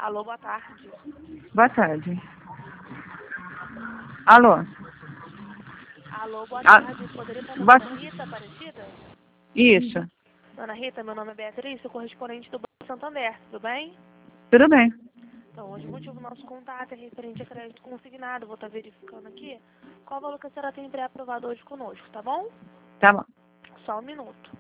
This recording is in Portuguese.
Alô, boa tarde. Boa tarde. Alô? Alô, boa Ah, tarde. Poderia falar com a boa... dona Rita Aparecida? Isso. Dona Rita, meu nome é Beatriz, sou correspondente do Banco Santander, tudo bem? Tudo bem. Então, hoje o motivo do nosso contato é referente a crédito consignado. Vou estar verificando aqui qual valor que a senhora tem pré-aprovado hoje conosco, tá bom? Tá bom. Só um minuto.